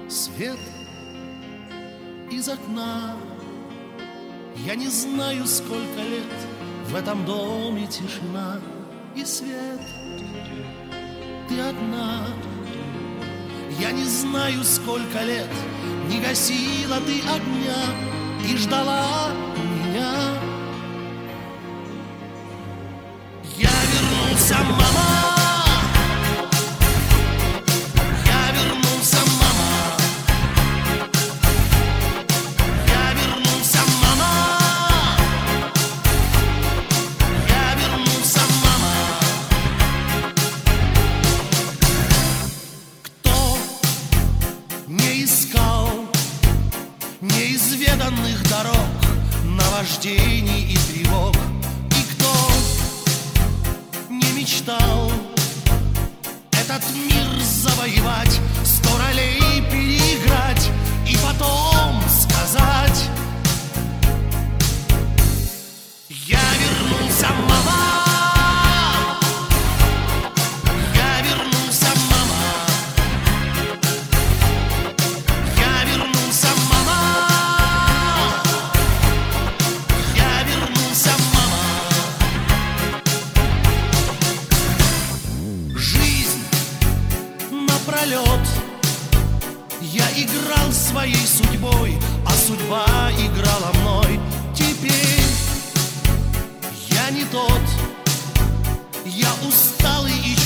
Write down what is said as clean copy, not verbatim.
свет из окна. Я не знаю, сколько лет в этом доме тишина и свет. Ты одна. Я не знаю, сколько лет не гасила ты огня и ждала меня. Я вернулся, мама. Я вернулся, мама. Я вернулся, мама. Я вернулся, мама. Кто не искал неизведанных дорог, наваждений и тревог, и кто не мечтал этот мир завоевать, 100 ролей переиграть и потом сказать: я вернулся, мама. Я вернулся, мама. Я вернулся, мама. Я вернулся, мама. Жизнь напролет я играл своей судьбой, а судьба играла мной. Теперь я не тот, я усталый и